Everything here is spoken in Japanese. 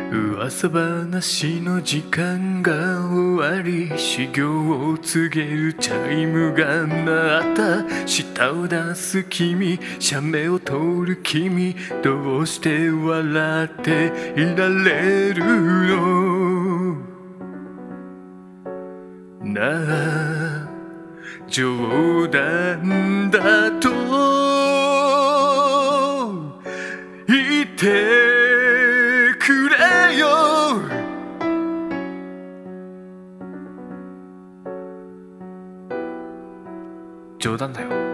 噂話の時間が終わり、始業を告げるチャイムが鳴った。舌を出す君、写メを撮る君、どうして笑っていられるのなあ、冗談だと言ってくれよ。冗談だよ。